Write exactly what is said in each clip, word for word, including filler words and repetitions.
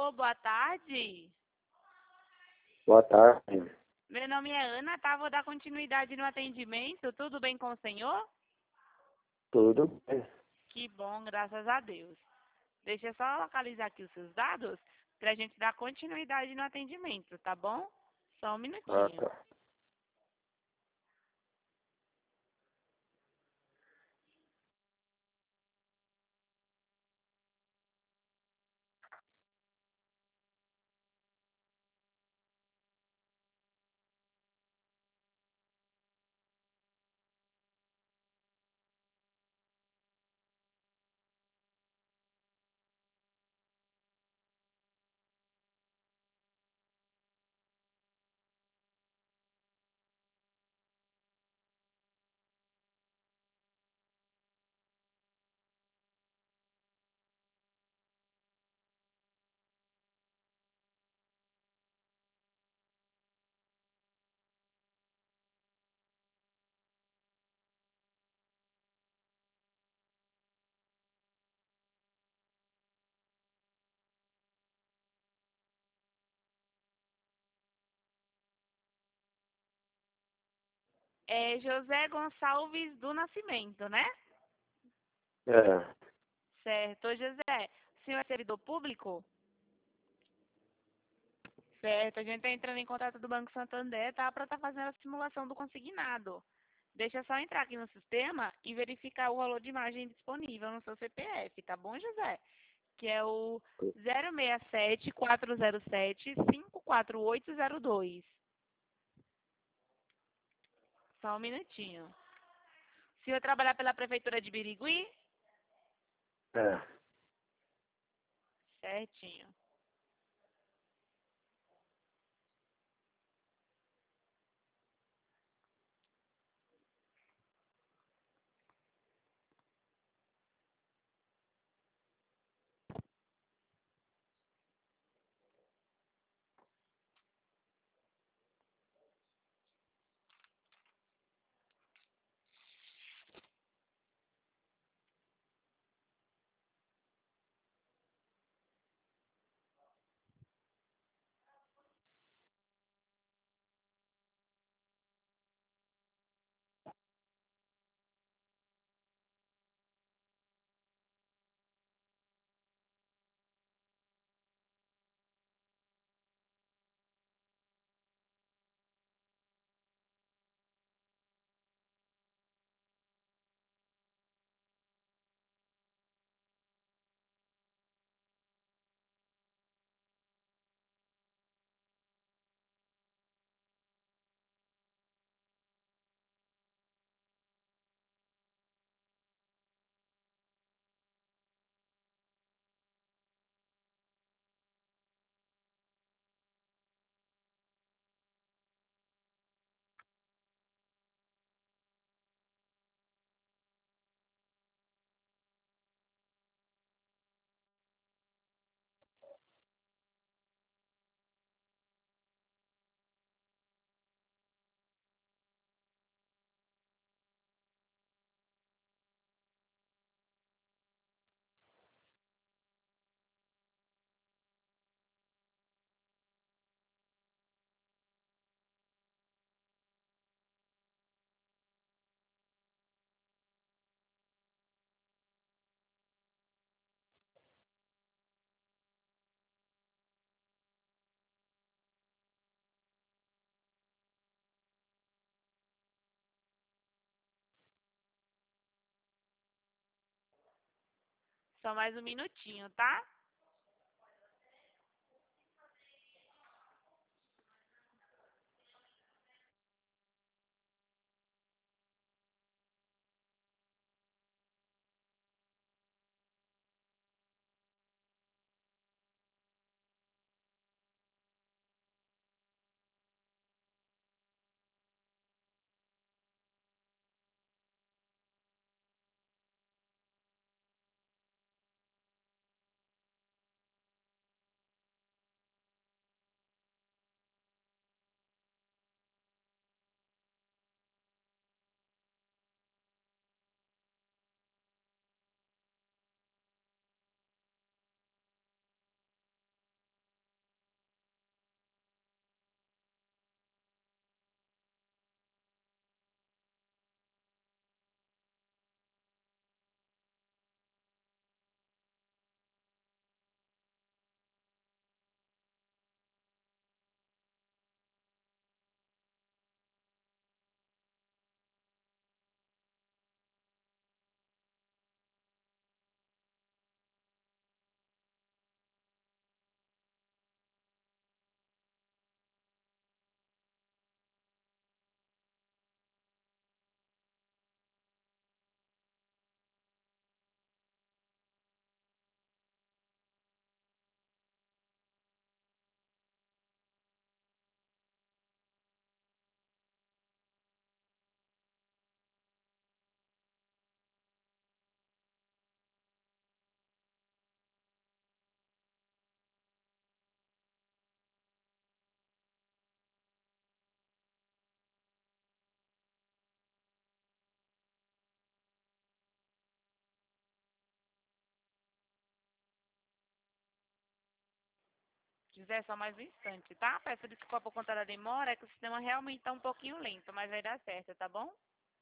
Alô, boa tarde. Boa tarde. Meu nome é Ana, tá? Vou dar continuidade no atendimento. Tudo bem com o senhor? Tudo bem? Que bom, graças a Deus. Deixa eu só localizar aqui os seus dados pra gente dar continuidade no atendimento, tá bom? Só um Ah, minutinho. tá. É José Gonçalves do Nascimento, né? É, Certo. Ô, José, o senhor é servidor público? Certo. A gente está entrando em contato do Banco Santander, tá? Para estar fazendo a simulação do consignado. Deixa eu só entrar aqui no sistema e verificar o valor de margem disponível no seu C P F, tá bom, José? Que é o zero seis sete quatro zero sete cinco quatro oito zero dois. Só um minutinho. O senhor trabalhar pela Prefeitura de Birigui? é. Certinho. Só mais um minutinho, tá? José, só mais um instante, tá? Peço desculpa por conta da demora, é que o sistema realmente tá um pouquinho lento, mas vai dar certo, tá bom?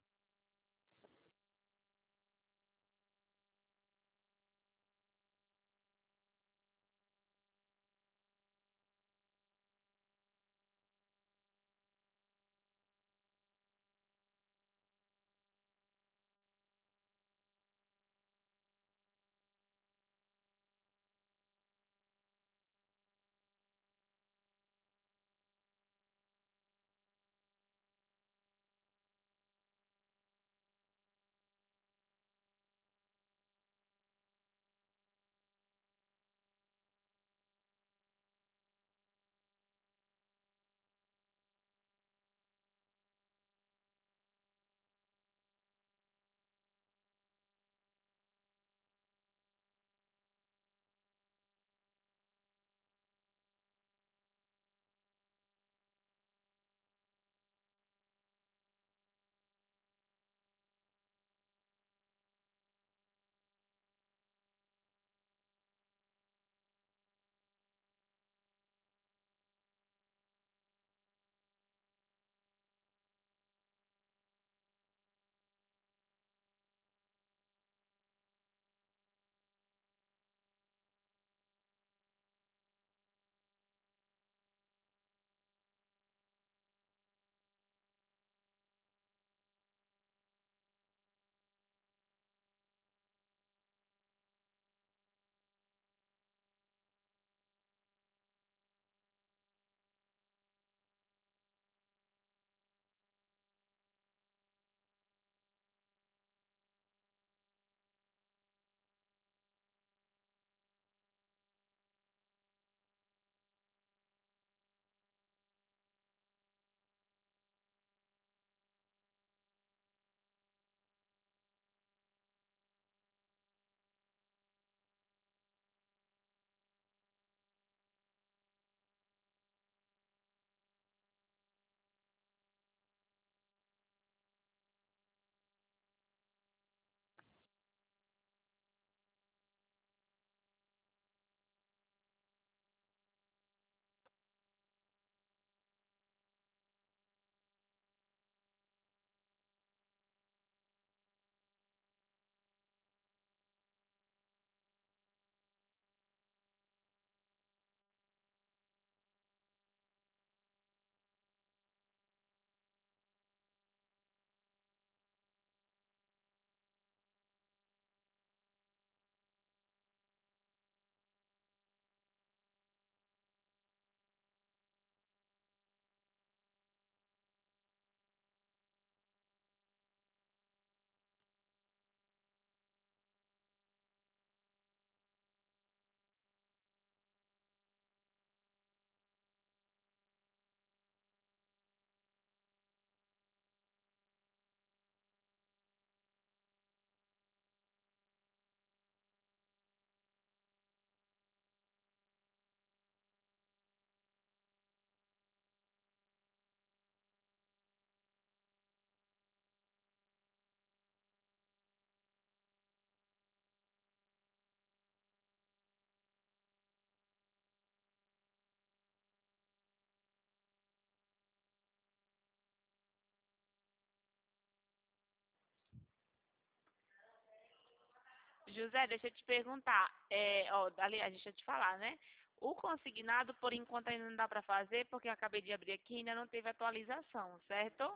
José, deixa eu te perguntar, é, ó, aliás, deixa eu te falar, né? O consignado, por enquanto, ainda não dá para fazer, porque eu acabei de abrir aqui e ainda não teve atualização, certo?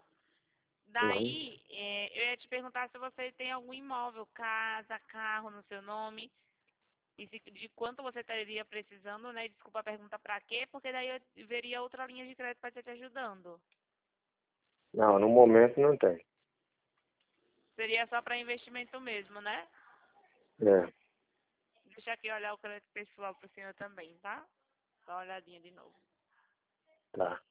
Não. Daí, é, eu ia te perguntar se você tem algum imóvel, casa, carro no seu nome, e se- de quanto você estaria precisando, né? Desculpa a pergunta para quê, porque daí eu veria outra linha de crédito para estar te ajudando. Não, no momento não tem. Seria só para investimento mesmo, né? É, Deixa aqui olhar o crédito pessoal pro senhor também, tá? Só uma olhadinha de novo. tá.